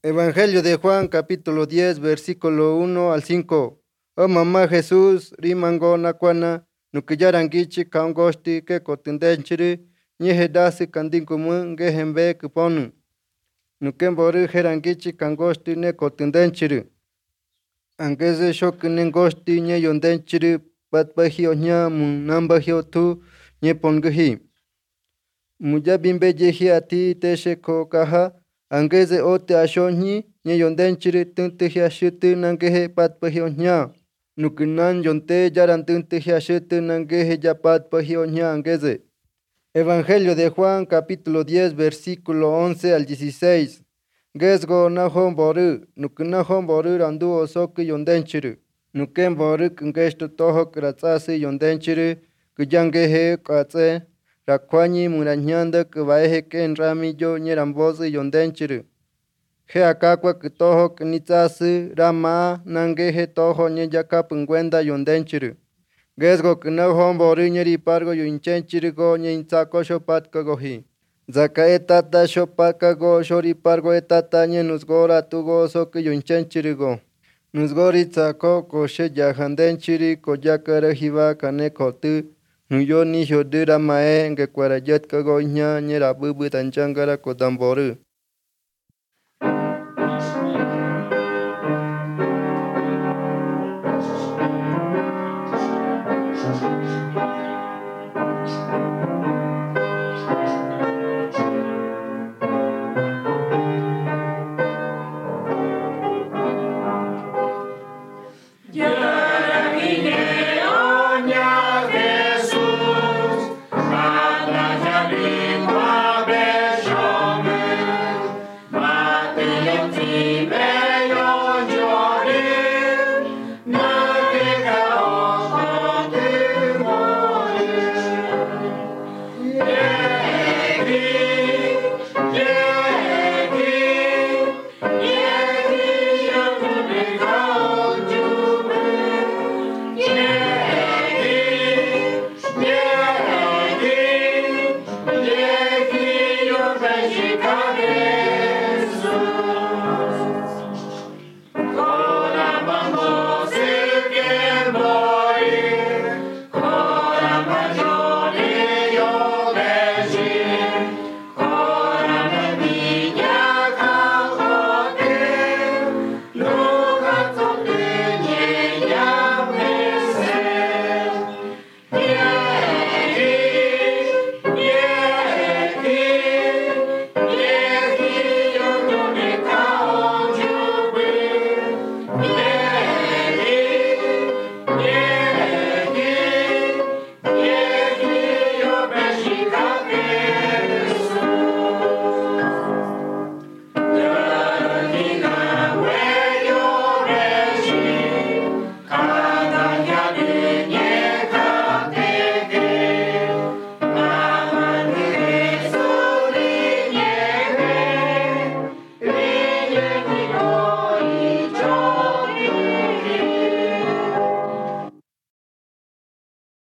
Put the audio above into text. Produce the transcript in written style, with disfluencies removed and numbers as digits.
Evangelio de Juan, capítulo 10, versículo 1 al 5. Oh mamá Jesús, rimango nakwana, nukiyarangichi kaungosti ke kotindenchiri, niehe dasi kandinkumun gehembe kuponu. Nukembori herangichi kangosti ne kotindenchiri. Angeze shokinengosti nye yondenchiri, patbahio nya mun nambahio tu, nye pongehi. Mujabimbe yehi ati teshe kaha. Angeze ote ashonyi nye yondenchiri tunte hiashutu nangehe patpahionya. Nukinan yonte yaran tunte hiashutu nangehe yapatpahionya angeze. Evangelio de Juan capítulo 10 versículo 11 al 16. Gesgo nahon boru, nukinahon boru randu osoki yondenchiri. Nuken boru kungesto toho kratsasi yondenchiri, kuyangehe katse. Rakwani muranyanda kubaeje ken ramillo nyerambosi yondenchiru. He akakwa kutoho kunitsasi rama nangeje toho nyeyaka pungwenda yondenchiru. Gesgo kunahon bori nyeri pargo yunchenchiru go nyeintsako shopatko gohi. Zaka etata shopaka go shori pargo etata nye nusgora tugo soki yunchenchiru go. Nusgori tsako koshe yahandenchiri koyakara hiva kane kotu. Nuyo ni hodira mae nge kwarayet kago nya nyera bubu tanchangara kodamboru.